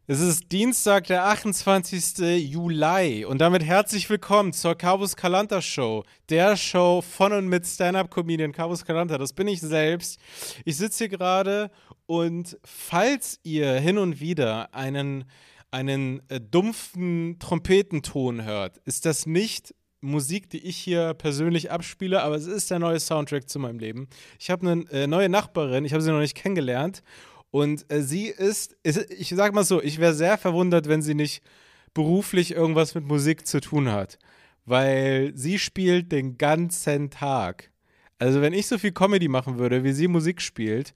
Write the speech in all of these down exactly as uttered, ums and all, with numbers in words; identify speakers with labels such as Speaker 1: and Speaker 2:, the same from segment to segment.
Speaker 1: Es ist Dienstag, der achtundzwanzigste Juli und damit herzlich willkommen zur Carvus Calanta Show, der Show von und mit Stand-Up-Comedian Carvus Calanta. Das bin ich selbst. Ich sitze hier gerade und falls ihr hin und wieder einen, einen äh, dumpfen Trompetenton hört, ist das nicht Musik, die ich hier persönlich abspiele, aber es ist der neue Soundtrack zu meinem Leben. Ich habe eine äh, neue Nachbarin, ich habe sie noch nicht kennengelernt. Und äh, sie ist, ist, ich sag mal so, ich wäre sehr verwundert, wenn sie nicht beruflich irgendwas mit Musik zu tun hat. Weil sie spielt den ganzen Tag. Also, wenn ich so viel Comedy machen würde, wie sie Musik spielt,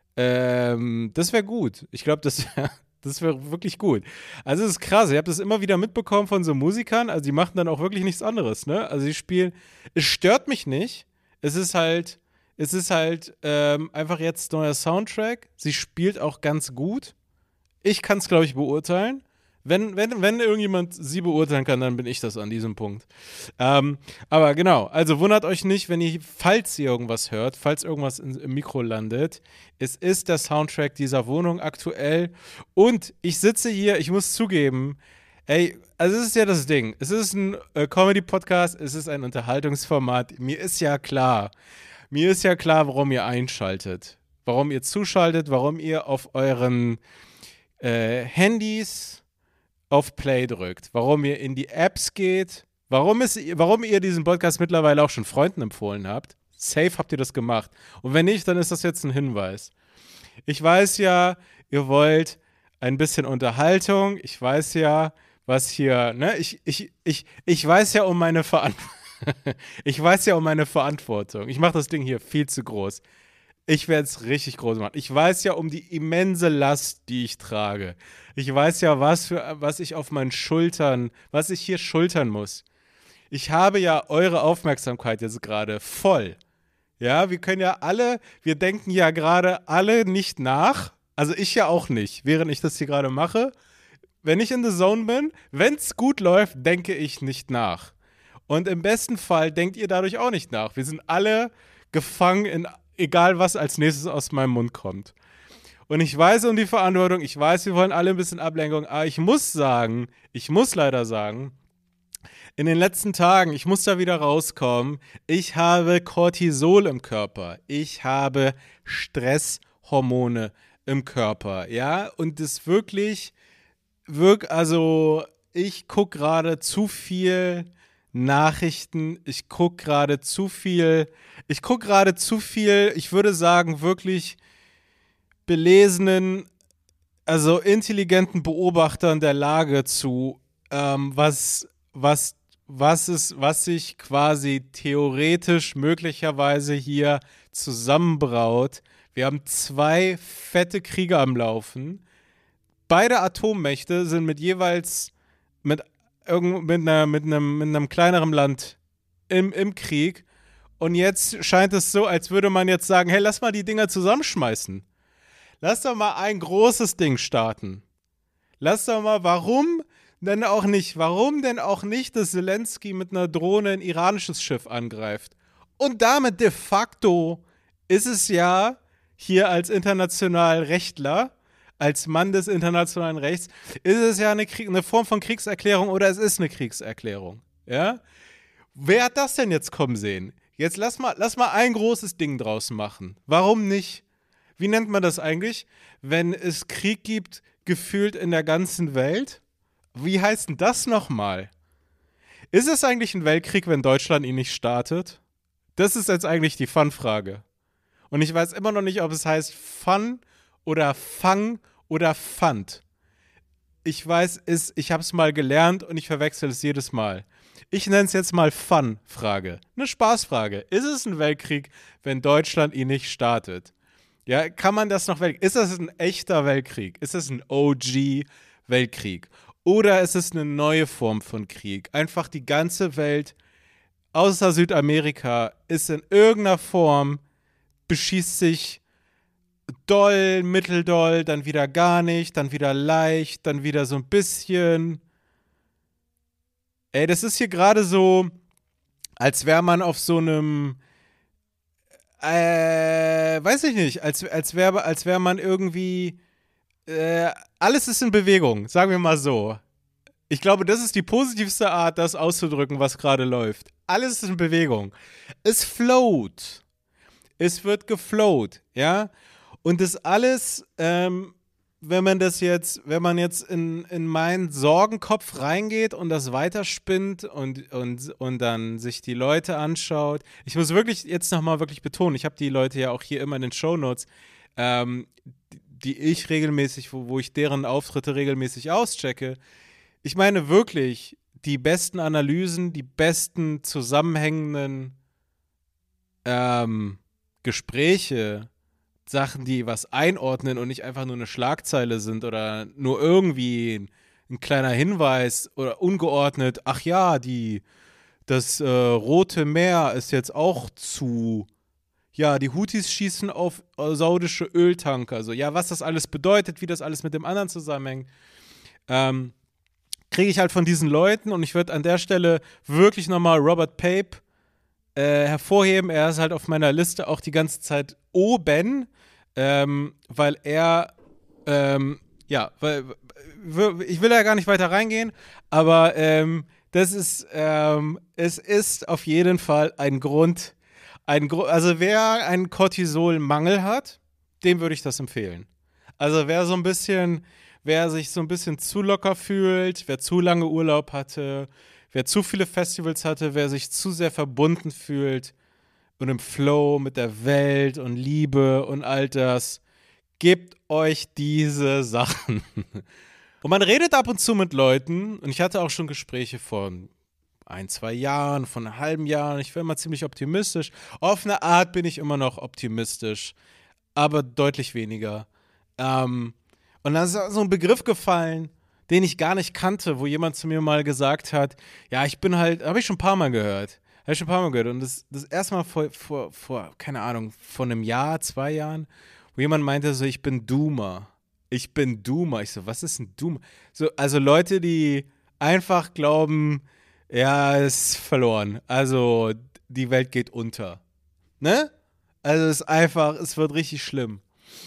Speaker 1: ähm, das wäre gut. Ich glaube, das wäre das wär wirklich gut. Also, es ist krass. Ich habe das immer wieder mitbekommen von so Musikern. Also, die machen dann auch wirklich nichts anderes, ne? Also, sie spielen, es stört mich nicht. Es ist halt es ist halt ähm, einfach jetzt neuer Soundtrack. Sie spielt auch ganz gut. Ich kann es, glaube ich, beurteilen. Wenn, wenn, wenn irgendjemand sie beurteilen kann, dann bin ich das an diesem Punkt. Ähm, aber genau, also wundert euch nicht, wenn ihr, falls ihr irgendwas hört, falls irgendwas in, im Mikro landet. Es ist der Soundtrack dieser Wohnung aktuell. Und ich sitze hier, ich muss zugeben, ey, also es ist ja das Ding. Es ist ein äh, Comedy-Podcast, es ist ein Unterhaltungsformat. Mir ist ja klar, mir ist ja klar, warum ihr einschaltet. Warum ihr zuschaltet, warum ihr auf euren äh, Handys auf Play drückt, warum ihr in die Apps geht, warum, es, warum ihr diesen Podcast mittlerweile auch schon Freunden empfohlen habt. Safe habt ihr das gemacht. Und wenn nicht, dann ist das jetzt ein Hinweis. Ich weiß ja, ihr wollt ein bisschen Unterhaltung. Ich weiß ja, was hier, ne? Ich, ich, ich, ich weiß ja um meine Verantwortung. Ich weiß ja um meine Verantwortung. Ich mache das Ding hier viel zu groß. Ich werde es richtig groß machen. Ich weiß ja um die immense Last, die ich trage. Ich weiß ja, was, für, was ich auf meinen Schultern, was ich hier schultern muss. Ich habe ja eure Aufmerksamkeit jetzt gerade voll. Ja, wir können ja alle, wir denken ja gerade alle nicht nach. Also ich ja auch nicht, während ich das hier gerade mache. Wenn ich in the Zone bin, wenn es gut läuft, denke ich nicht nach. Und im besten Fall denkt ihr dadurch auch nicht nach. Wir sind alle gefangen in egal, was als nächstes aus meinem Mund kommt. Und ich weiß um die Verantwortung, ich weiß, wir wollen alle ein bisschen Ablenkung, aber ich muss sagen, ich muss leider sagen, in den letzten Tagen, ich muss da wieder rauskommen, ich habe Cortisol im Körper, ich habe Stresshormone im Körper, ja, und das wirklich, wirk, also ich gucke gerade zu viel Nachrichten, ich gucke gerade zu viel, ich gucke gerade zu viel, ich würde sagen, wirklich belesenen, also intelligenten Beobachtern der Lage zu, ähm, was, was, was ist, was sich quasi theoretisch möglicherweise hier zusammenbraut. Wir haben zwei fette Kriege am Laufen. Beide Atommächte sind mit jeweils mit, irgend, mit, einer, mit, einem, mit einem kleineren Land im, im Krieg. Und jetzt scheint es so, als würde man jetzt sagen, hey, lass mal die Dinger zusammenschmeißen. Lass doch mal ein großes Ding starten. Lass doch mal, warum denn auch nicht, warum denn auch nicht, dass Zelensky mit einer Drohne ein iranisches Schiff angreift? Und damit de facto ist es ja hier als international Rechtler, als Mann des internationalen Rechts, ist es ja eine, Krieg, eine Form von Kriegserklärung oder es ist eine Kriegserklärung. Ja? Wer hat das denn jetzt kommen sehen? Jetzt lass mal, lass mal ein großes Ding draus machen. Warum nicht? Wie nennt man das eigentlich, wenn es Krieg gibt, gefühlt in der ganzen Welt? Wie heißt denn das nochmal? Ist es eigentlich ein Weltkrieg, wenn Deutschland ihn nicht startet? Das ist jetzt eigentlich die Fun-Frage. Und ich weiß immer noch nicht, ob es heißt Fun oder Fang oder Pfand. Ich weiß es, ich habe es mal gelernt und ich verwechsel es jedes Mal. Ich nenne es jetzt mal Fun-Frage. Eine Spaßfrage. Ist es ein Weltkrieg, wenn Deutschland ihn nicht startet? Ja, kann man das noch weg? Ist das ein echter Weltkrieg? Ist das ein O G-Weltkrieg? Oder ist es eine neue Form von Krieg? Einfach die ganze Welt, außer Südamerika, ist in irgendeiner Form, beschießt sich doll, mitteldoll, dann wieder gar nicht, dann wieder leicht, dann wieder so ein bisschen. Ey, das ist hier gerade so, als wäre man auf so einem, äh, weiß ich nicht, als, als wäre als wär man irgendwie äh, alles ist in Bewegung, sagen wir mal so. Ich glaube, das ist die positivste Art, das auszudrücken, was gerade läuft. Alles ist in Bewegung. Es float. Es wird geflowt, ja. Und das alles, ähm, wenn man das jetzt, wenn man jetzt in, in meinen Sorgenkopf reingeht und das weiterspinnt und, und, und dann sich die Leute anschaut. Ich muss wirklich jetzt nochmal wirklich betonen, ich habe die Leute ja auch hier immer in den Shownotes, ähm, die ich regelmäßig, wo, wo ich deren Auftritte regelmäßig auschecke. Ich meine wirklich die besten Analysen, die besten zusammenhängenden ähm, Gespräche, Sachen, die was einordnen und nicht einfach nur eine Schlagzeile sind oder nur irgendwie ein, ein kleiner Hinweis oder ungeordnet, ach ja, die, das äh, Rote Meer ist jetzt auch zu. Ja, die Houthis schießen auf äh, saudische Öltanker. Also, ja, was das alles bedeutet, wie das alles mit dem anderen zusammenhängt, ähm, kriege ich halt von diesen Leuten und ich würde an der Stelle wirklich nochmal Robert Pape äh, hervorheben. Er ist halt auf meiner Liste auch die ganze Zeit oben, ähm, weil er, ähm, ja, weil, ich will da gar nicht weiter reingehen, aber ähm, das ist, ähm, es ist auf jeden Fall ein Grund, ein Gru- also wer einen Cortisolmangel hat, dem würde ich das empfehlen. Also wer so ein bisschen, wer sich so ein bisschen zu locker fühlt, wer zu lange Urlaub hatte, wer zu viele Festivals hatte, wer sich zu sehr verbunden fühlt und im Flow mit der Welt und Liebe und all das, gebt euch diese Sachen. Und man redet ab und zu mit Leuten, und ich hatte auch schon Gespräche von ein, zwei Jahren, von einem halben Jahr. Ich war immer ziemlich optimistisch. Auf eine Art bin ich immer noch optimistisch, aber deutlich weniger. Ähm, und da ist so ein Begriff gefallen, den ich gar nicht kannte, wo jemand zu mir mal gesagt hat, ja, ich bin halt, habe ich schon ein paar Mal gehört. Habe ich schon ein paar Mal gehört. Und das, das erste Mal vor, vor, vor, keine Ahnung, vor einem Jahr, zwei Jahren, wo jemand meinte so, ich bin Doomer. Ich bin Doomer. Ich so, was ist ein Doomer? So, also Leute, die einfach glauben, ja, es ist verloren. Also, die Welt geht unter. Ne? Also, es ist einfach, es wird richtig schlimm.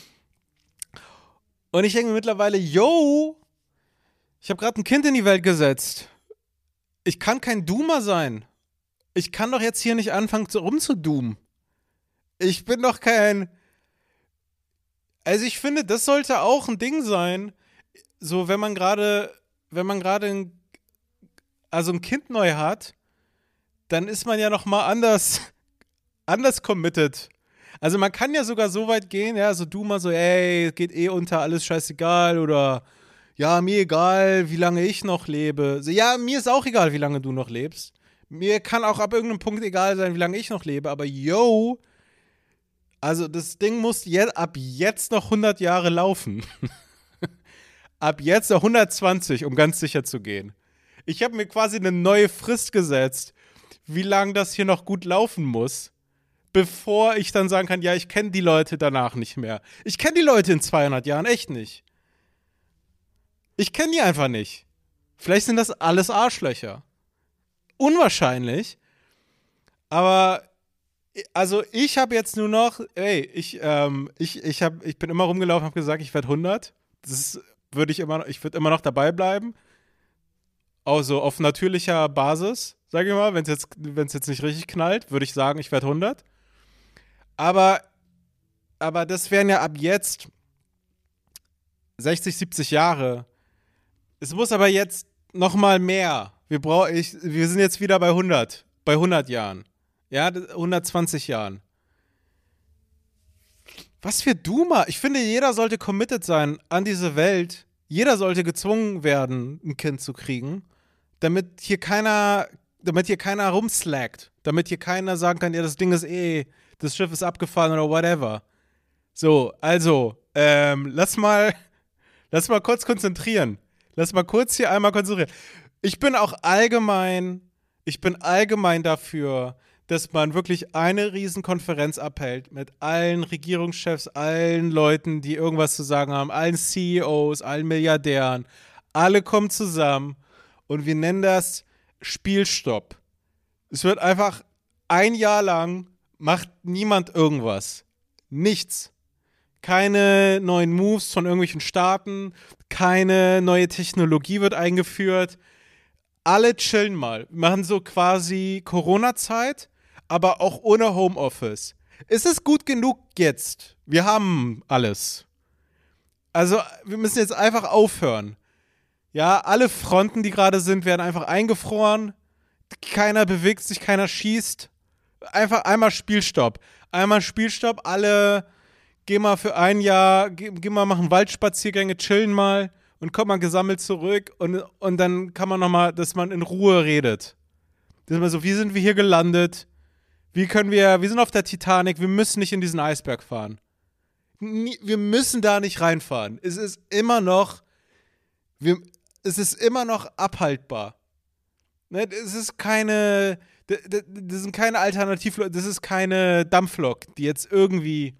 Speaker 1: Und ich denke mir mittlerweile, yo, ich habe gerade ein Kind in die Welt gesetzt. Ich kann kein Doomer sein. Ich kann doch jetzt hier nicht anfangen, so rumzudoomen. Ich bin doch kein. Also, ich finde, das sollte auch ein Ding sein. So, wenn man gerade, wenn man gerade ein, also ein Kind neu hat, dann ist man ja noch mal anders, anders committed. Also man kann ja sogar so weit gehen, ja, so du mal so, ey, geht eh unter, alles scheißegal oder ja, mir egal, wie lange ich noch lebe. So, ja, mir ist auch egal, wie lange du noch lebst. Mir kann auch ab irgendeinem Punkt egal sein, wie lange ich noch lebe, aber yo, also das Ding muss je- ab jetzt noch hundert Jahre laufen. Ab jetzt noch hundertzwanzig, um ganz sicher zu gehen. Ich habe mir quasi eine neue Frist gesetzt, wie lange das hier noch gut laufen muss, bevor ich dann sagen kann, ja, ich kenne die Leute danach nicht mehr. Ich kenne die Leute in zweihundert Jahren echt nicht. Ich kenne die einfach nicht. Vielleicht sind das alles Arschlöcher. Unwahrscheinlich. Aber, also ich habe jetzt nur noch, ey, ich, ähm, ich, ich, hab, ich bin immer rumgelaufen und habe gesagt, ich werde hundert. Das würde ich immer, ich würde immer noch dabei bleiben. Also auf natürlicher Basis, sage ich mal, wenn es jetzt, wenn's jetzt nicht richtig knallt, würde ich sagen, ich werde hundert. Aber, aber das wären ja ab jetzt sechzig, siebzig Jahre. Es muss aber jetzt noch mal mehr. Wir, brauch, ich, wir sind jetzt wieder bei hundert, bei hundert Jahren. Ja, hundertzwanzig Jahren. Was für Duma. Ich finde, jeder sollte committed sein an diese Welt. Jeder sollte gezwungen werden, ein Kind zu kriegen, damit hier keiner, damit hier keiner rumslackt. Damit hier keiner sagen kann, ja, das Ding ist eh, das Schiff ist abgefahren oder whatever. So, also, ähm, lass mal, lass mal kurz konzentrieren. Lass mal kurz hier einmal konzentrieren. Ich bin auch allgemein, ich bin allgemein dafür, dass man wirklich eine Riesenkonferenz abhält mit allen Regierungschefs, allen Leuten, die irgendwas zu sagen haben, allen C E Os, allen Milliardären. Alle kommen zusammen und wir nennen das Spielstopp. Es wird einfach ein Jahr lang, macht niemand irgendwas. Nichts. keine neuen Moves von irgendwelchen Staaten, keine neue Technologie wird eingeführt. Alle chillen mal, machen so quasi Corona-Zeit, aber auch ohne Homeoffice. Ist es gut genug jetzt? Wir haben alles. Also, wir müssen jetzt einfach aufhören. Ja, alle Fronten, die gerade sind, werden einfach eingefroren. Keiner bewegt sich, keiner schießt. Einfach einmal Spielstopp. Einmal Spielstopp, alle gehen mal für ein Jahr, gehen geh mal machen Waldspaziergänge, chillen mal und kommt mal gesammelt zurück und, und dann kann man nochmal, dass man in Ruhe redet. Das ist mal so, wie sind wir hier gelandet? Wie können wir, wir sind auf der Titanic, wir müssen nicht in diesen Eisberg fahren. Nie, wir müssen da nicht reinfahren. Es ist immer noch, wir, es ist immer noch abhaltbar. Ne, es ist keine, das, das sind keine Alternativlok, das ist keine Dampflok, die jetzt irgendwie.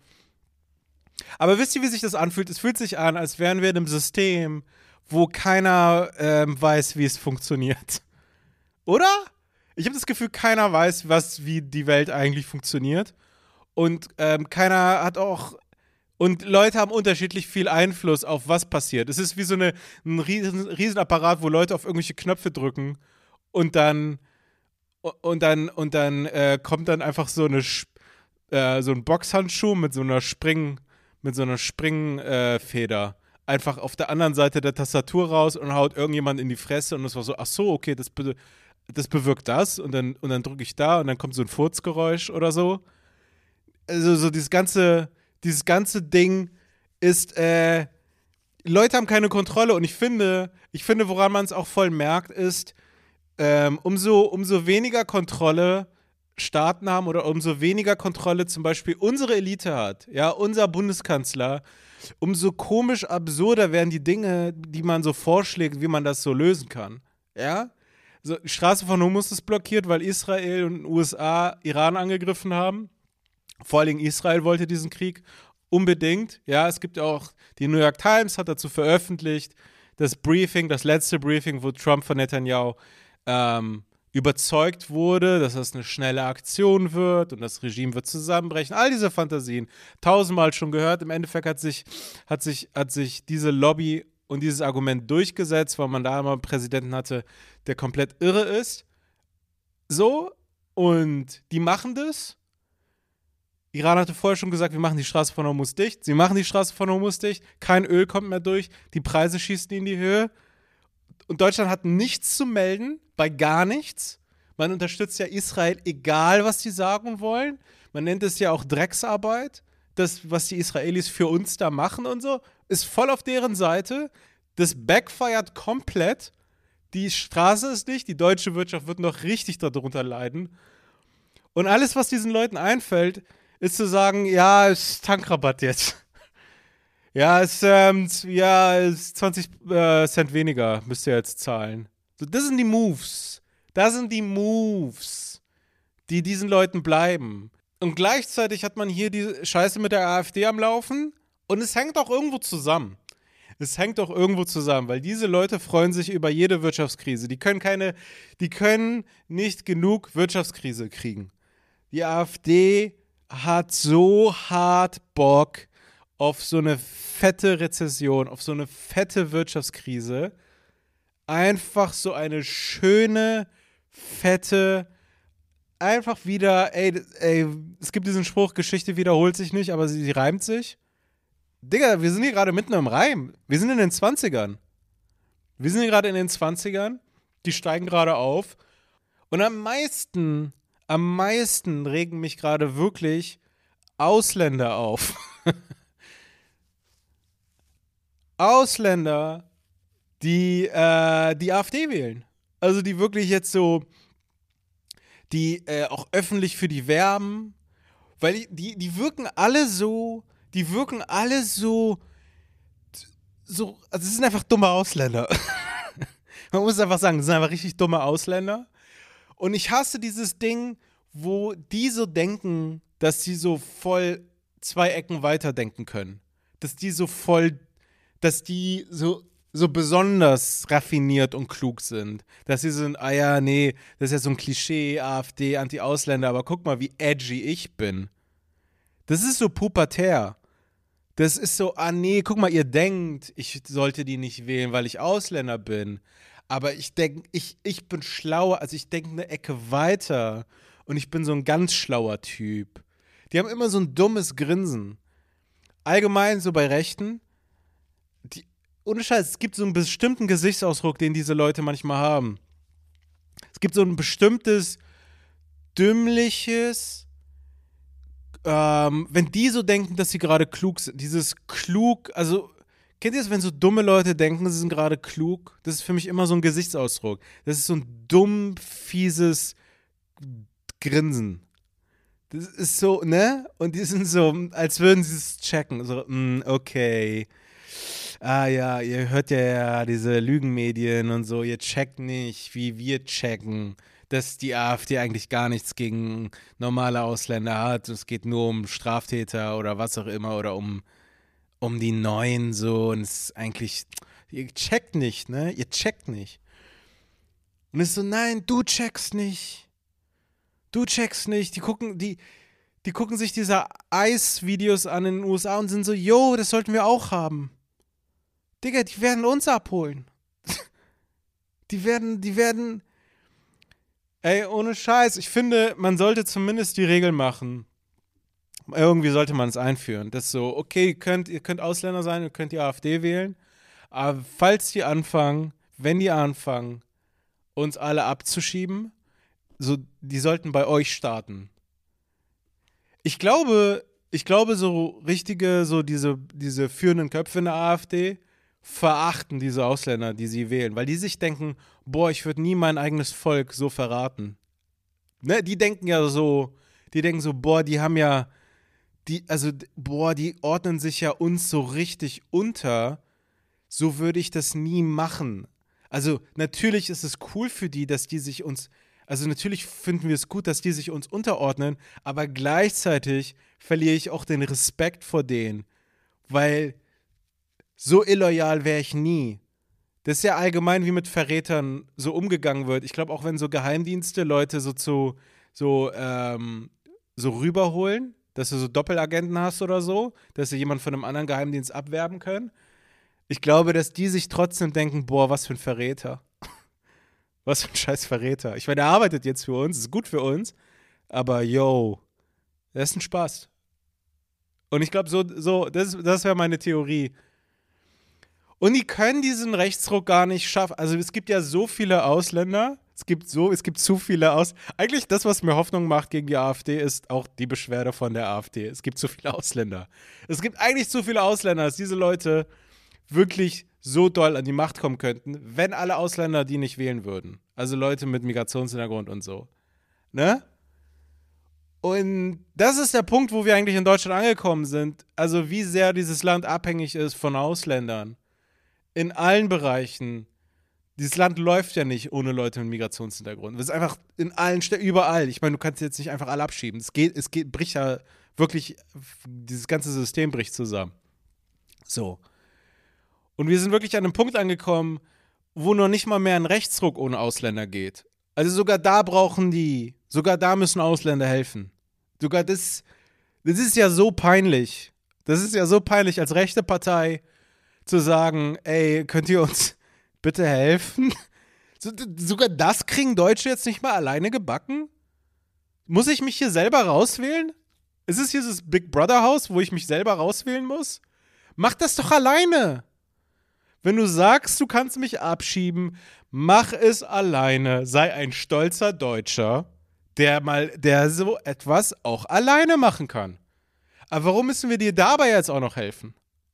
Speaker 1: Aber wisst ihr, wie sich das anfühlt? Es fühlt sich an, als wären wir in einem System, wo keiner ähm, weiß, wie es funktioniert. Oder? Ich habe das Gefühl, keiner weiß, was, wie die Welt eigentlich funktioniert. Und ähm, keiner hat auch. Und Leute haben unterschiedlich viel Einfluss auf was passiert. Es ist wie so eine, ein riesen, Riesenapparat, wo Leute auf irgendwelche Knöpfe drücken und dann und dann und dann äh, kommt dann einfach so eine äh, so ein Boxhandschuh mit so einer Spring mit so einer Springfeder äh, einfach auf der anderen Seite der Tastatur raus und haut irgendjemand in die Fresse und es war so, ach so, okay, das, be- das bewirkt das und dann und dann drücke ich da und dann kommt so ein Furzgeräusch oder so. Also so dieses ganze Dieses ganze Ding ist, äh, Leute haben keine Kontrolle und ich finde, ich finde, woran man es auch voll merkt, ist, ähm, umso, umso weniger Kontrolle Staaten haben oder umso weniger Kontrolle zum Beispiel unsere Elite hat, ja, unser Bundeskanzler, umso komisch absurder werden die Dinge, die man so vorschlägt, wie man das so lösen kann, ja. So, die Straße von Hormuz ist blockiert, weil Israel und U S A Iran angegriffen haben. Vor allem Israel wollte diesen Krieg unbedingt. Ja, es gibt auch, die New York Times hat dazu veröffentlicht, das Briefing, das letzte Briefing, wo Trump von Netanyahu ähm, überzeugt wurde, dass das eine schnelle Aktion wird und das Regime wird zusammenbrechen. All diese Fantasien, tausendmal schon gehört. Im Endeffekt hat sich, hat sich, hat sich diese Lobby und dieses Argument durchgesetzt, weil man da immer einen Präsidenten hatte, der komplett irre ist. So, und die machen das. Iran hatte vorher schon gesagt, wir machen die Straße von Hormuz dicht. Sie machen die Straße von Hormuz dicht. Kein Öl kommt mehr durch. Die Preise schießen in die Höhe. Und Deutschland hat nichts zu melden, bei gar nichts. Man unterstützt ja Israel, egal was die sagen wollen. Man nennt es ja auch Drecksarbeit. Das, was die Israelis für uns da machen und so, ist voll auf deren Seite. Das backfired komplett. Die Straße ist dicht. Die deutsche Wirtschaft wird noch richtig darunter leiden. Und alles, was diesen Leuten einfällt, ist zu sagen, ja, ist Tankrabatt jetzt. Ja, ist, ähm, ja, ist zwanzig äh, Cent weniger müsst ihr jetzt zahlen. So, das sind die Moves. Das sind die Moves, die diesen Leuten bleiben. Und gleichzeitig hat man hier die Scheiße mit der AfD am Laufen und es hängt auch irgendwo zusammen. Es hängt auch irgendwo zusammen, weil diese Leute freuen sich über jede Wirtschaftskrise. Die können keine, die können nicht genug Wirtschaftskrise kriegen. Die AfD hat so hart Bock auf so eine fette Rezession, auf so eine fette Wirtschaftskrise. Einfach so eine schöne, fette, einfach wieder, ey, ey, es gibt diesen Spruch, Geschichte wiederholt sich nicht, aber sie, sie reimt sich. Digga, wir sind hier gerade mitten im Reim. Wir sind in den Zwanzigern. Wir sind hier gerade in den Zwanzigern. Die steigen gerade auf. Und am meisten Am meisten regen mich gerade wirklich Ausländer auf. Ausländer, die äh, die AfD wählen. Also die wirklich jetzt so, die äh, auch öffentlich für die werben. Weil die, die, die wirken alle so, die wirken alle so, so, also es sind einfach dumme Ausländer. Man muss einfach sagen, das sind einfach richtig dumme Ausländer. Und ich hasse dieses Ding, wo die so denken, dass sie so voll zwei Ecken weiterdenken können. Dass die so voll, dass die so, so besonders raffiniert und klug sind. Dass sie so ein, ah ja, nee, das ist ja so ein Klischee, AfD, Anti-Ausländer, aber guck mal, wie edgy ich bin. Das ist so pubertär. Das ist so, ah nee, guck mal, ihr denkt, ich sollte die nicht wählen, weil ich Ausländer bin. Aber ich denke, ich, ich bin schlauer, also ich denke eine Ecke weiter. Und ich bin so ein ganz schlauer Typ. Die haben immer so ein dummes Grinsen. Allgemein so bei Rechten. Die, ohne Scheiß, es gibt so einen bestimmten Gesichtsausdruck, den diese Leute manchmal haben. Es gibt so ein bestimmtes, dümmliches, ähm, wenn die so denken, dass sie gerade klug sind, dieses klug, also, kennt ihr das, wenn so dumme Leute denken, sie sind gerade klug? Das ist für mich immer so ein Gesichtsausdruck. Das ist so ein dumm, fieses Grinsen. Das ist so, ne? Und die sind so, als würden sie es checken. So, mm, okay. Ah ja, ihr hört ja, ja diese Lügenmedien und so, ihr checkt nicht, wie wir checken, dass die AfD eigentlich gar nichts gegen normale Ausländer hat. Es geht nur um Straftäter oder was auch immer oder um, um die Neuen so. Und es ist eigentlich, ihr checkt nicht, ne? Ihr checkt nicht. Und es ist so, nein, du checkst nicht. Du checkst nicht. Die gucken, die, die gucken sich diese Eis-Videos an in den U S A und sind so, yo, das sollten wir auch haben. Digga, die werden uns abholen. Die werden, die werden. Ey, ohne Scheiß. Ich finde, man sollte zumindest die Regel machen. Irgendwie sollte man es einführen. Das ist so, okay, ihr könnt, ihr könnt Ausländer sein, ihr könnt die AfD wählen. Aber falls die anfangen, wenn die anfangen, uns alle abzuschieben, so, die sollten bei euch starten. Ich glaube, ich glaube, so richtige, so diese, diese führenden Köpfe in der AfD verachten diese Ausländer, die sie wählen, weil die sich denken, boah, ich würde nie mein eigenes Volk so verraten. Ne? Die denken ja so, die denken so, boah, die haben ja, die, also, boah, die ordnen sich ja uns so richtig unter, so würde ich das nie machen. Also, natürlich ist es cool für die, dass die sich uns, also natürlich finden wir es gut, dass die sich uns unterordnen, aber gleichzeitig verliere ich auch den Respekt vor denen, weil so illoyal wäre ich nie. Das ist ja allgemein, wie mit Verrätern so umgegangen wird. Ich glaube, auch wenn so Geheimdienste Leute so zu, so, ähm, so rüberholen, dass du so Doppelagenten hast oder so, dass sie jemanden von einem anderen Geheimdienst abwerben können. Ich glaube, dass die sich trotzdem denken, boah, was für ein Verräter. Was für ein scheiß Verräter. Ich meine, er arbeitet jetzt für uns, ist gut für uns, aber yo, das ist ein Spaß. Und ich glaube, so, so, das, das wäre meine Theorie. Und die können diesen Rechtsruck gar nicht schaffen. Also es gibt ja so viele Ausländer, es gibt so, es gibt zu viele Aus. Eigentlich das, was mir Hoffnung macht gegen die AfD, ist auch die Beschwerde von der AfD. Es gibt zu viele Ausländer. Es gibt eigentlich zu viele Ausländer, dass diese Leute wirklich so doll an die Macht kommen könnten, wenn alle Ausländer die nicht wählen würden. Also Leute mit Migrationshintergrund und so. Ne? Und das ist der Punkt, wo wir eigentlich in Deutschland angekommen sind. Also wie sehr dieses Land abhängig ist von Ausländern. In allen Bereichen. Dieses Land läuft ja nicht ohne Leute mit Migrationshintergrund. Das ist einfach in allen Städten, überall. Ich meine, du kannst jetzt nicht einfach alle abschieben. Es geht, es geht, bricht ja wirklich, dieses ganze System bricht zusammen. So. Und wir sind wirklich an einem Punkt angekommen, wo noch nicht mal mehr ein Rechtsruck ohne Ausländer geht. Also sogar da brauchen die, sogar da müssen Ausländer helfen. Sogar das, das ist ja so peinlich. Das ist ja so peinlich als rechte Partei zu sagen, ey, könnt ihr uns bitte helfen? So, sogar das kriegen Deutsche jetzt nicht mal alleine gebacken? Muss ich mich hier selber rauswählen? Ist es hier das Big Brother Haus, wo ich mich selber rauswählen muss? Mach das doch alleine. Wenn du sagst, du kannst mich abschieben, mach es alleine. Sei ein stolzer Deutscher, der mal, der so etwas auch alleine machen kann. Aber warum müssen wir dir dabei jetzt auch noch helfen?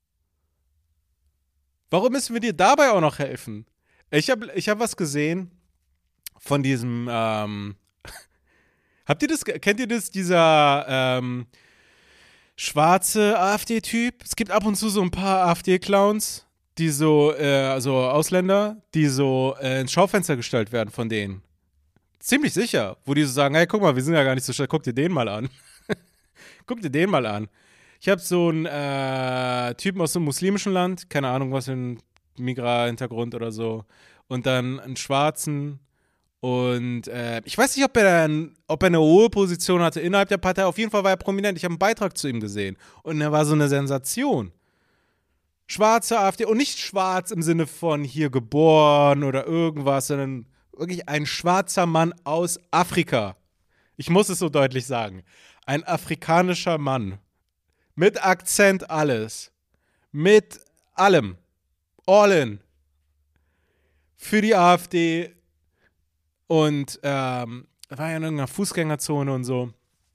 Speaker 1: Warum müssen wir dir dabei auch noch helfen? Ich habe ich hab was gesehen von diesem, ähm, habt ihr das, kennt ihr das, dieser, ähm, schwarze AfD-Typ? Es gibt ab und zu so ein paar AfD-Clowns, die so, äh, also Ausländer, die so äh, ins Schaufenster gestellt werden von denen. Ziemlich sicher, wo die so sagen, hey, guck mal, wir sind ja gar nicht so schlecht, guck dir den mal an. Guck dir den mal an. Ich habe so einen äh, Typen aus einem muslimischen Land, keine Ahnung, was für ein Migra-Hintergrund oder so, und dann einen Schwarzen Und äh, ich weiß nicht, ob er, dann, ob er eine hohe Position hatte innerhalb der Partei. Auf jeden Fall war er prominent. Ich habe einen Beitrag zu ihm gesehen. Und er war so eine Sensation. Schwarze AfD. Und nicht schwarz im Sinne von hier geboren oder irgendwas, sondern wirklich ein schwarzer Mann aus Afrika. Ich muss es so deutlich sagen. Ein afrikanischer Mann. Mit Akzent alles. Mit allem. All in. Für die AfD. Und ähm, war ja in irgendeiner Fußgängerzone und so.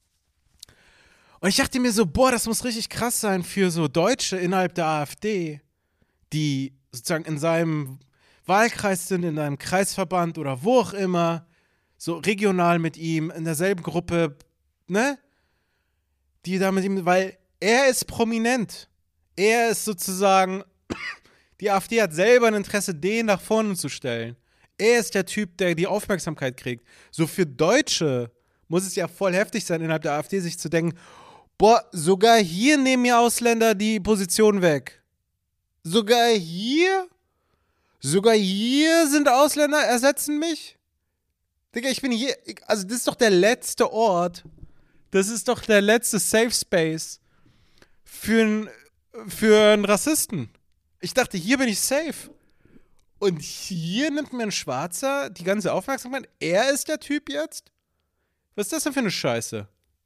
Speaker 1: Und ich dachte mir so, boah, das muss richtig krass sein für so Deutsche innerhalb der AfD, die sozusagen in seinem Wahlkreis sind, in einem Kreisverband oder wo auch immer, so regional mit ihm, in derselben Gruppe, ne? Die da mit ihm, weil er ist prominent. Er ist sozusagen, die AfD hat selber ein Interesse, den nach vorne zu stellen. Er ist der Typ, der die Aufmerksamkeit kriegt. So für Deutsche muss es ja voll heftig sein, innerhalb der AfD sich zu denken, boah, sogar hier nehmen mir Ausländer die Position weg. Sogar hier? Sogar hier sind Ausländer, ersetzen mich? Digga, ich bin hier, also das ist doch der letzte Ort, das ist doch der letzte Safe Space für einen für einen Rassisten. Ich dachte, hier bin ich safe. Und hier nimmt mir ein Schwarzer die ganze Aufmerksamkeit. Er ist der Typ jetzt? Was ist das denn für eine Scheiße?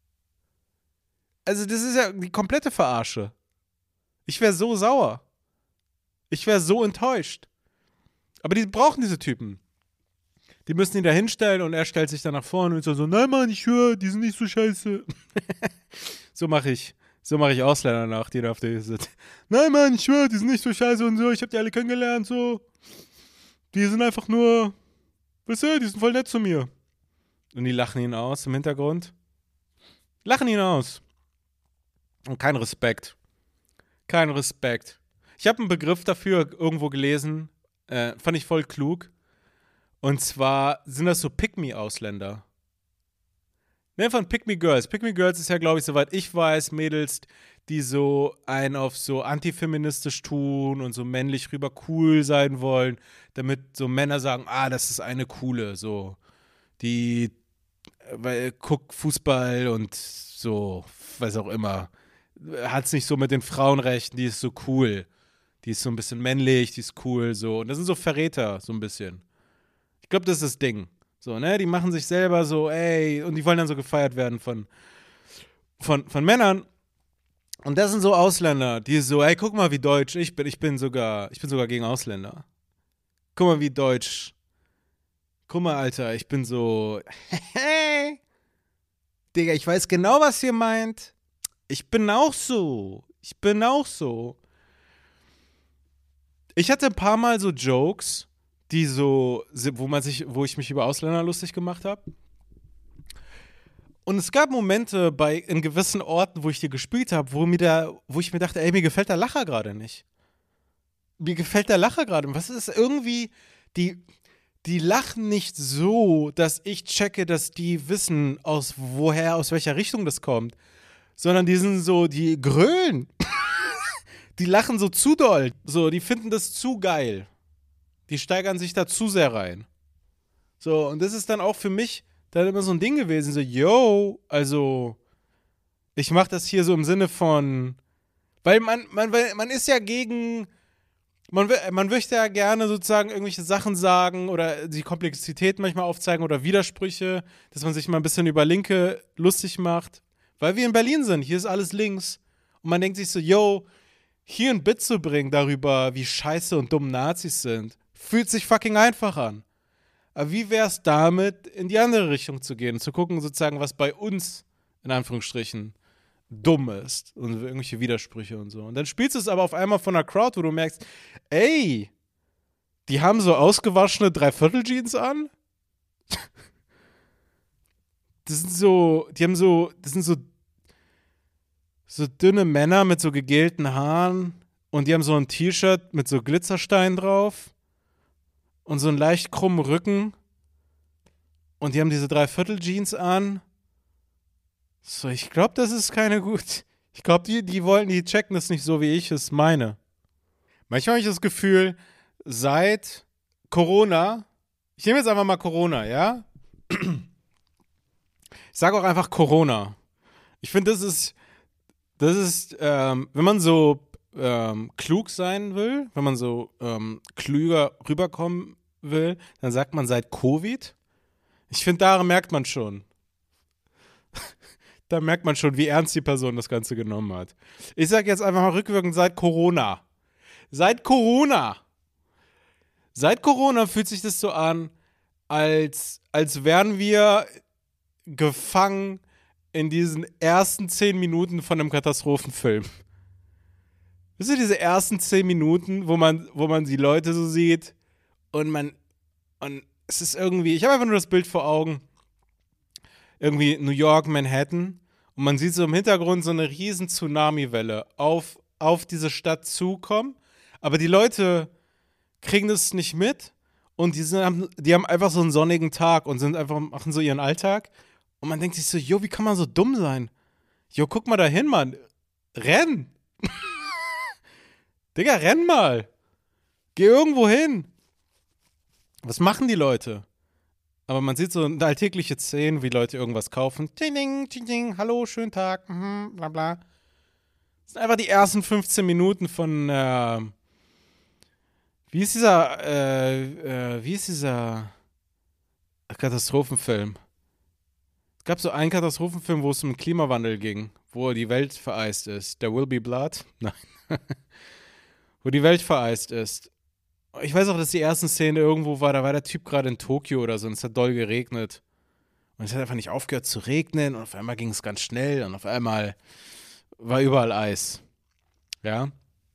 Speaker 1: Also das ist ja die komplette Verarsche. Ich wäre so sauer. Ich wäre so enttäuscht. Aber die brauchen diese Typen. Die müssen ihn da hinstellen und er stellt sich dann nach vorne und so, so nein Mann, ich höre, die sind nicht so scheiße. So mache ich. So mache ich Ausländer nach, die da auf der sind. Nein Mann, ich höre, die sind nicht so scheiße und so. Ich habe die alle kennengelernt, so. Die sind einfach nur, weißt du, die sind voll nett zu mir. Und die lachen ihn aus im Hintergrund. Lachen ihn aus. Und kein Respekt. Kein Respekt. Ich habe einen Begriff dafür irgendwo gelesen, äh, fand ich voll klug. Und zwar sind das so Pick-Me-Ausländer. Ne, von Pick-Me-Girls. Pick-Me-Girls ist ja, glaube ich, soweit ich weiß, Mädels, die so einen auf so antifeministisch tun und so männlich rüber cool sein wollen, damit so Männer sagen, ah, das ist eine coole, so. Die weil, guckt Fußball und so, was auch immer. Hat's nicht so mit den Frauenrechten, die ist so cool. Die ist so ein bisschen männlich, die ist cool, so. Und das sind so Verräter, so ein bisschen. Ich glaube, das ist das Ding. So, ne, die machen sich selber so, ey, und die wollen dann so gefeiert werden von, von, von Männern. Und das sind so Ausländer, die so, ey, guck mal, wie deutsch ich bin. Ich bin sogar, ich bin sogar gegen Ausländer. Guck mal, wie deutsch. Guck mal, Alter, ich bin so, hey, Digga, ich weiß genau, was ihr meint. Ich bin auch so. Ich bin auch so. Ich hatte ein paar Mal so Jokes, die so, wo man sich, wo ich mich über Ausländer lustig gemacht habe. Und es gab Momente bei in gewissen Orten, wo ich die gespielt habe, wo mir der, wo ich mir dachte, ey, mir gefällt der Lacher gerade nicht. Mir gefällt der Lacher gerade. Was ist irgendwie, die, die lachen nicht so, dass ich checke, dass die wissen, aus woher, aus welcher Richtung das kommt. Sondern die sind so, die grölen. Die lachen so zu doll. So, die finden das zu geil. Die steigern sich da zu sehr rein. So, und das ist dann auch für mich dann immer so ein Ding gewesen. So, yo, also, ich mach das hier so im Sinne von, weil man, man, man ist ja gegen, man, man möchte ja gerne sozusagen irgendwelche Sachen sagen oder die Komplexität manchmal aufzeigen oder Widersprüche, dass man sich mal ein bisschen über Linke lustig macht. Weil wir in Berlin sind, hier ist alles links. Und man denkt sich so, yo, hier ein Bit zu bringen darüber, wie scheiße und dumm Nazis sind, fühlt sich fucking einfach an. Aber wie wär's damit, in die andere Richtung zu gehen, zu gucken sozusagen, was bei uns, in Anführungsstrichen, dumm ist und irgendwelche Widersprüche und so. Und dann spielst du es aber auf einmal von einer Crowd, wo du merkst, ey, die haben so ausgewaschene Dreiviertel-Jeans an. Das sind so, die haben so, das sind so so dünne Männer mit so gegelten Haaren und die haben so ein T-Shirt mit so Glitzersteinen drauf und so einen leicht krummen Rücken und die haben diese Dreiviertel-Jeans an. So, ich glaube, das ist keine gut. Ich glaube, die, die wollen, die checken das nicht so, wie ich es meine. Manchmal habe ich das Gefühl, seit Corona Ich nehme jetzt einfach mal Corona, ja? Ich sage auch einfach Corona. Ich finde, das ist, das ist, ähm, wenn man so ähm, klug sein will, wenn man so ähm, klüger rüberkommen will, dann sagt man seit Covid. Ich finde, da merkt man schon. Da merkt man schon, wie ernst die Person das Ganze genommen hat. Ich sage jetzt einfach mal rückwirkend seit Corona. Seit Corona. Seit Corona fühlt sich das so an, als, als wären wir gefangen in diesen ersten zehn Minuten von einem Katastrophenfilm. Wisst ihr, diese ersten zehn Minuten, wo man, wo man die Leute so sieht und man, und es ist irgendwie, ich habe einfach nur das Bild vor Augen, irgendwie New York, Manhattan und man sieht so im Hintergrund so eine riesen Tsunami-Welle auf, auf diese Stadt zukommen, aber die Leute kriegen das nicht mit und die, sind, die haben einfach so einen sonnigen Tag und sind einfach, machen so ihren Alltag und man denkt sich so, jo, wie kann man so dumm sein? Jo, guck mal da hin, Mann. Renn! Digga, renn mal! Geh irgendwo hin! Was machen die Leute? Aber man sieht so alltägliche Szenen, wie Leute irgendwas kaufen. Ting, ting, ting, ting, hallo, schönen Tag, mhm, bla bla. Das sind einfach die ersten fünfzehn Minuten von, äh, wie ist dieser, äh, äh, wie ist dieser Katastrophenfilm? Es gab so einen Katastrophenfilm, wo es um den Klimawandel ging, wo die Welt vereist ist. There Will Be Blood? Nein. Wo die Welt vereist ist. Ich weiß auch, dass die ersten Szene irgendwo war, da war der Typ gerade in Tokio oder so und es hat doll geregnet. Und es hat einfach nicht aufgehört zu regnen und auf einmal ging es ganz schnell und auf einmal war überall Eis. Ja?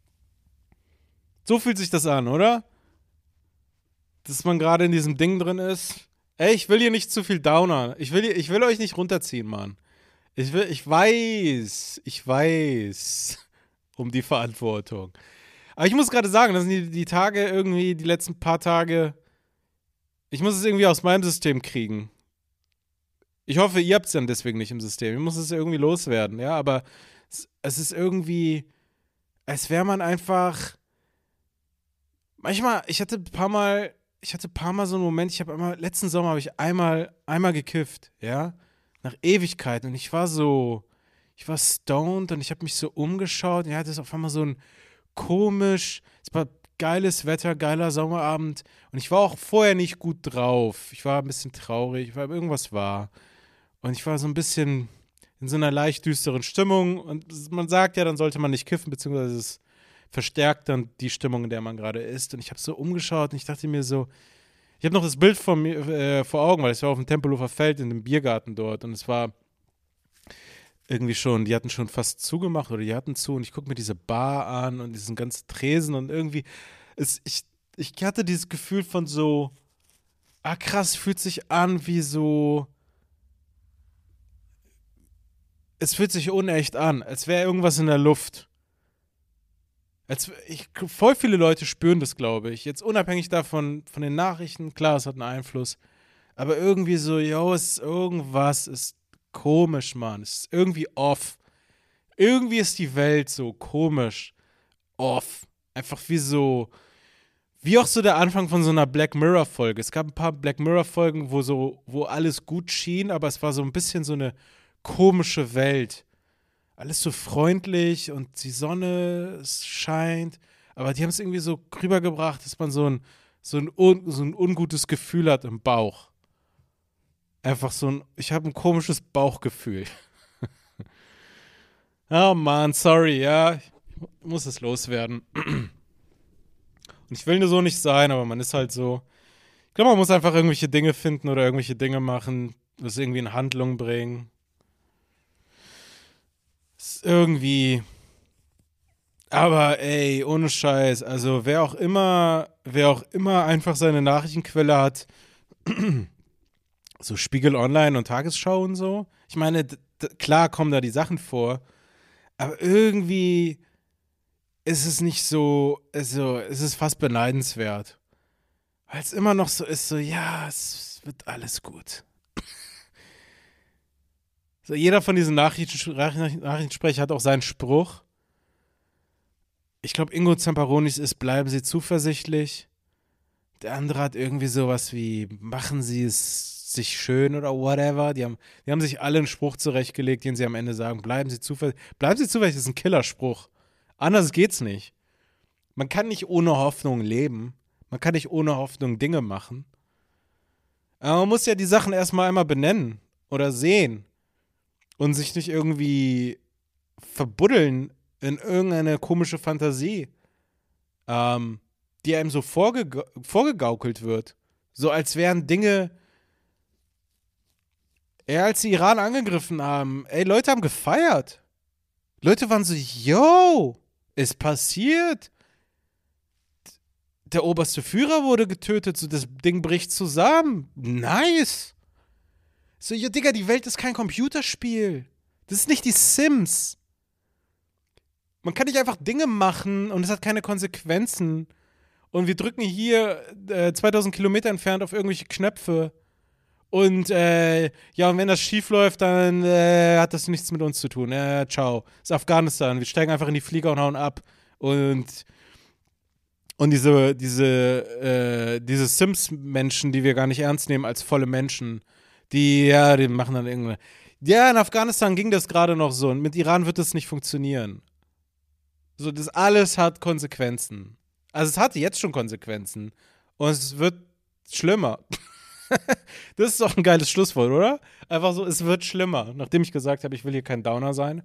Speaker 1: So fühlt sich das an, oder? Dass man gerade in diesem Ding drin ist. Ey, ich will hier nicht zu viel Downer. Ich will, ich will euch nicht runterziehen, Mann. Ich will, ich weiß, ich weiß um die Verantwortung. Aber ich muss gerade sagen, das sind die, die Tage irgendwie, die letzten paar Tage, ich muss es irgendwie aus meinem System kriegen. Ich hoffe, ihr habt es dann deswegen nicht im System. Ich muss es irgendwie loswerden, ja, aber es, es ist irgendwie, als wäre man einfach, manchmal, ich hatte ein paar Mal, ich hatte ein paar Mal so einen Moment, ich habe einmal, letzten Sommer habe ich einmal, einmal gekifft, ja, nach Ewigkeit und ich war so, ich war stoned und ich habe mich so umgeschaut und ich hatte auf einmal so ein komisch, es war geiles Wetter, geiler Sommerabend und ich war auch vorher nicht gut drauf. Ich war ein bisschen traurig, weil irgendwas war. Und ich war so ein bisschen in so einer leicht düsteren Stimmung und man sagt ja, dann sollte man nicht kiffen, beziehungsweise es verstärkt dann die Stimmung, in der man gerade ist. Und ich habe so umgeschaut und ich dachte mir so, ich habe noch das Bild vor, mir, äh, vor Augen, weil ich war auf dem Tempelhofer Feld in dem Biergarten dort und es war irgendwie schon, die hatten schon fast zugemacht oder die hatten zu und ich gucke mir diese Bar an und diesen ganzen Tresen und irgendwie, es, ich, ich hatte dieses Gefühl von so, ah krass, fühlt sich an wie so, es fühlt sich unecht an, als wäre irgendwas in der Luft. Als, ich, voll viele Leute spüren das, glaube ich. Jetzt unabhängig davon, von den Nachrichten, klar, es hat einen Einfluss, aber irgendwie so, yo, es ist irgendwas, ist komisch, Mann. Es ist irgendwie off. Irgendwie ist die Welt so komisch off. Einfach wie so, wie auch so der Anfang von so einer Black Mirror-Folge. Es gab ein paar Black Mirror-Folgen, wo so, wo alles gut schien, aber es war so ein bisschen so eine komische Welt. Alles so freundlich und die Sonne es scheint, aber die haben es irgendwie so rübergebracht, dass man so ein, so ein, un, so ein ungutes Gefühl hat im Bauch. Einfach so ein, ich habe ein komisches Bauchgefühl. Oh Mann, sorry, ja, ich muss es loswerden. Und ich will nur so nicht sein, aber man ist halt so, ich glaube, man muss einfach irgendwelche Dinge finden oder irgendwelche Dinge machen, das irgendwie in Handlung bringen. Ist irgendwie, aber ey, ohne Scheiß, also wer auch immer, wer auch immer einfach seine Nachrichtenquelle hat, so Spiegel Online und Tagesschau und so. Ich meine, d- d- klar kommen da die Sachen vor, aber irgendwie ist es nicht so, also es ist fast beneidenswert. Weil es immer noch so ist, so, ja, es wird alles gut. So, jeder von diesen Nachrichten, Nachrichtensprechern hat auch seinen Spruch. Ich glaube, Ingo Zamperonis ist, bleiben Sie zuversichtlich. Der andere hat irgendwie sowas wie, machen Sie es sich schön oder whatever. Die haben, die haben sich alle einen Spruch zurechtgelegt, den sie am Ende sagen, bleiben Sie zuversichtlich. Bleiben Sie zuversichtlich, das ist ein Killerspruch. Anders geht's nicht. Man kann nicht ohne Hoffnung leben. Man kann nicht ohne Hoffnung Dinge machen. Aber man muss ja die Sachen erstmal einmal benennen oder sehen und sich nicht irgendwie verbuddeln in irgendeine komische Fantasie, ähm, die einem so vorge- vorgegaukelt wird. So als wären Dinge, eher als die Iran angegriffen haben, ey, Leute haben gefeiert. Leute waren so, yo, ist passiert. Der oberste Führer wurde getötet, so das Ding bricht zusammen. Nice. So, ja, Digga, die Welt ist kein Computerspiel. Das ist nicht die Sims. Man kann nicht einfach Dinge machen und es hat keine Konsequenzen. Und wir drücken hier äh, zweitausend Kilometer entfernt auf irgendwelche Knöpfe. Und äh, ja, und wenn das schief läuft, dann äh, hat das nichts mit uns zu tun. Äh, ciao. Das ist Afghanistan. Wir steigen einfach in die Flieger und hauen ab. Und Und diese, diese, äh, diese Sims-Menschen, die wir gar nicht ernst nehmen als volle Menschen, die, ja, die machen dann irgendwie. Ja, in Afghanistan ging das gerade noch so und mit Iran wird das nicht funktionieren. So, das alles hat Konsequenzen. Also es hatte jetzt schon Konsequenzen. Und es wird schlimmer. Das ist doch ein geiles Schlusswort, oder? Einfach so, es wird schlimmer. Nachdem ich gesagt habe, ich will hier kein Downer sein.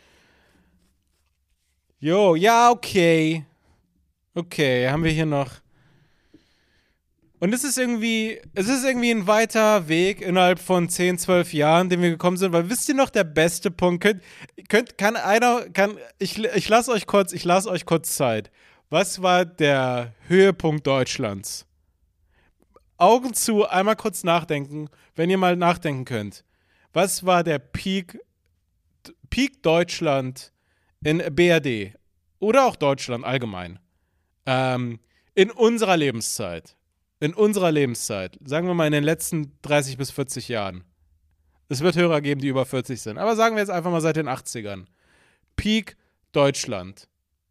Speaker 1: Jo, ja, okay. Okay, haben wir hier noch. Und es ist irgendwie, es ist irgendwie ein weiter Weg innerhalb von zehn, zwölf Jahren, den wir gekommen sind, weil wisst ihr noch, der beste Punkt, könnt, könnt kann einer, kann, ich, ich lasse euch kurz, ich lasse euch kurz Zeit. Was war der Höhepunkt Deutschlands? Augen zu, einmal kurz nachdenken, wenn ihr mal nachdenken könnt. Was war der Peak, Peak Deutschland in B R D? Oder auch Deutschland allgemein? Ähm, in unserer Lebenszeit, in unserer Lebenszeit, sagen wir mal in den letzten dreißig bis vierzig Jahren. Es wird Hörer geben, die über vierzig sind, aber sagen wir jetzt einfach mal seit den achtzigern. Peak Deutschland.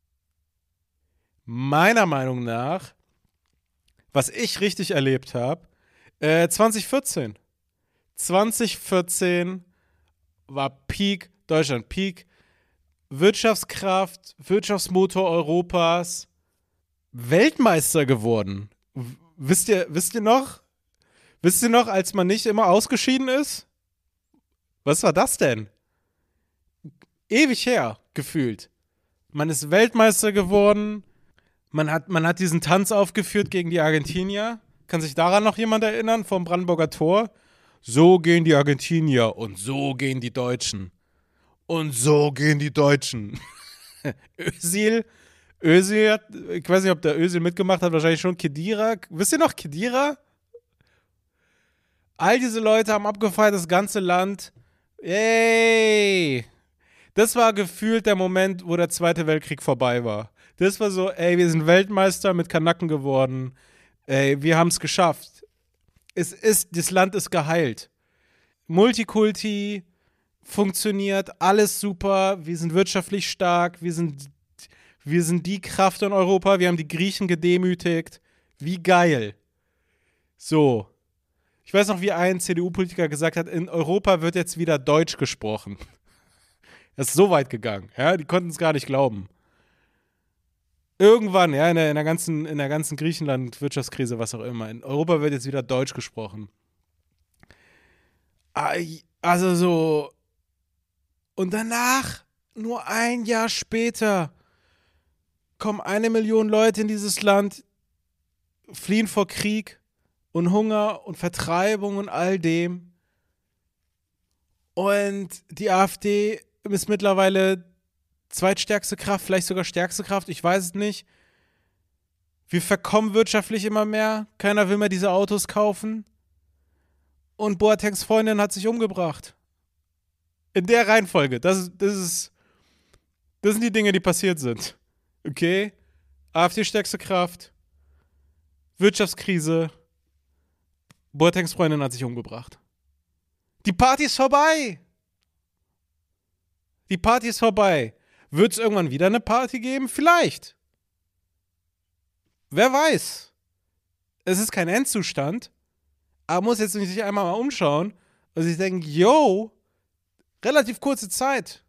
Speaker 1: Meiner Meinung nach, was ich richtig erlebt habe, äh, zwanzig vierzehn. zwanzig vierzehn war Peak Deutschland, Peak Wirtschaftskraft, Wirtschaftsmotor Europas, Weltmeister geworden. W- Wisst ihr, wisst ihr noch? Wisst ihr noch, als man nicht immer ausgeschieden ist? Was war das denn? Ewig her, gefühlt. Man ist Weltmeister geworden. Man hat, man hat diesen Tanz aufgeführt gegen die Argentinier. Kann sich daran noch jemand erinnern, vom Brandenburger Tor? So gehen die Argentinier und so gehen die Deutschen. Und so gehen die Deutschen. Özil Özil hat, ich weiß nicht, ob der Özil mitgemacht hat, wahrscheinlich schon. Khedira, wisst ihr noch Khedira? All diese Leute haben abgefeiert, das ganze Land. Yay! Das war gefühlt der Moment, wo der Zweite Weltkrieg vorbei war. Das war so, ey, wir sind Weltmeister mit Kanaken geworden. Ey, wir haben es geschafft. Es ist, das Land ist geheilt. Multikulti funktioniert, alles super. Wir sind wirtschaftlich stark, wir sind Wir sind die Kraft in Europa, wir haben die Griechen gedemütigt. Wie geil. So. Ich weiß noch, wie ein C D U-Politiker gesagt hat, in Europa wird jetzt wieder Deutsch gesprochen. Er ist so weit gegangen, ja, die konnten es gar nicht glauben. Irgendwann, ja, in der, in der ganzen, in der ganzen Griechenland-Wirtschaftskrise, was auch immer, in Europa wird jetzt wieder Deutsch gesprochen. Also so. Und danach, nur ein Jahr später, kommen eine Million Leute in dieses Land, fliehen vor Krieg und Hunger und Vertreibung und all dem. Und die AfD ist mittlerweile zweitstärkste Kraft, vielleicht sogar stärkste Kraft, ich weiß es nicht. Wir verkommen wirtschaftlich immer mehr, keiner will mehr diese Autos kaufen. Und Boatengs Freundin hat sich umgebracht. In der Reihenfolge, das, das ist, das sind die Dinge, die passiert sind. Okay, AfD stärkste Kraft, Wirtschaftskrise, Boatengs Freundin hat sich umgebracht. Die Party ist vorbei. Die Party ist vorbei. Wird es irgendwann wieder eine Party geben? Vielleicht. Wer weiß. Es ist kein Endzustand, aber muss jetzt nicht sich einmal mal umschauen und sich denken, yo, relativ kurze Zeit.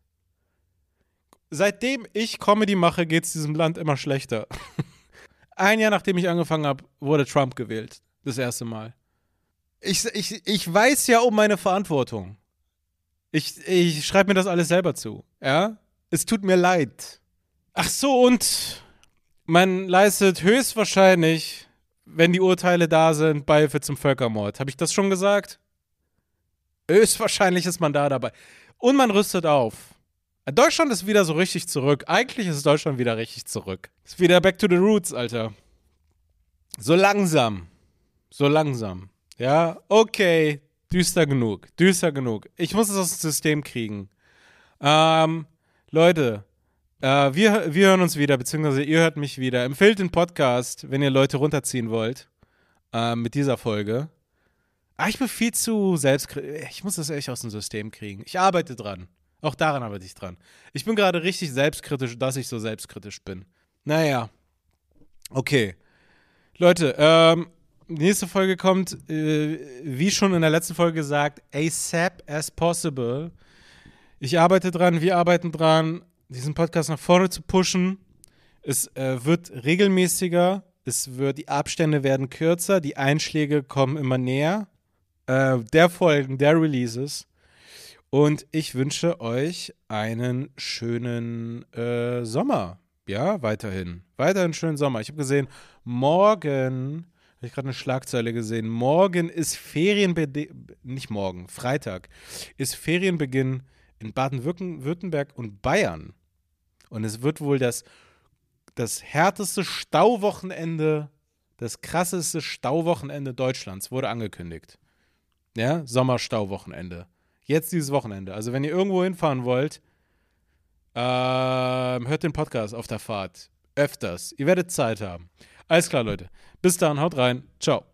Speaker 1: Seitdem ich Comedy mache, geht es diesem Land immer schlechter. Ein Jahr nachdem ich angefangen habe, wurde Trump gewählt. Das erste Mal. Ich, ich, ich weiß ja um meine Verantwortung. Ich, ich schreibe mir das alles selber zu. Ja? Es tut mir leid. Ach so, und man leistet höchstwahrscheinlich, wenn die Urteile da sind, Beihilfe zum Völkermord. Habe ich das schon gesagt? Höchstwahrscheinlich ist man da dabei. Und man rüstet auf. Deutschland ist wieder so richtig zurück. Eigentlich ist Deutschland wieder richtig zurück. Ist wieder back to the roots, Alter. So langsam. So langsam. Ja, okay. Düster genug. Düster genug. Ich muss es aus dem System kriegen. Ähm, Leute, äh, wir, wir hören uns wieder, beziehungsweise ihr hört mich wieder. Empfehlt den Podcast, wenn ihr Leute runterziehen wollt. Äh, mit dieser Folge. Ah, ich bin viel zu selbstkritisch. Ich muss das echt aus dem System kriegen. Ich arbeite dran. Auch daran arbeite ich dran. Ich bin gerade richtig selbstkritisch, dass ich so selbstkritisch bin. Naja. Okay. Leute, ähm, die nächste Folge kommt, äh, wie schon in der letzten Folge gesagt, ASAP as possible. Ich arbeite dran, wir arbeiten dran, diesen Podcast nach vorne zu pushen. Es äh, wird regelmäßiger, es wird, die Abstände werden kürzer, die Einschläge kommen immer näher. Äh, der Folgen, der Releases. Und ich wünsche euch einen schönen äh, Sommer. Ja, weiterhin. Weiterhin schönen Sommer. Ich habe gesehen, morgen, habe ich gerade eine Schlagzeile gesehen, morgen ist Ferienbeginn, nicht morgen, Freitag, ist Ferienbeginn in Baden-Württemberg und Bayern. Und es wird wohl das, das härteste Stauwochenende, das krasseste Stauwochenende Deutschlands, wurde angekündigt. Ja, Sommerstauwochenende. Jetzt dieses Wochenende. Also wenn ihr irgendwo hinfahren wollt, ähm, hört den Podcast auf der Fahrt. Öfters. Ihr werdet Zeit haben. Alles klar, Leute. Bis dann, haut rein. Ciao.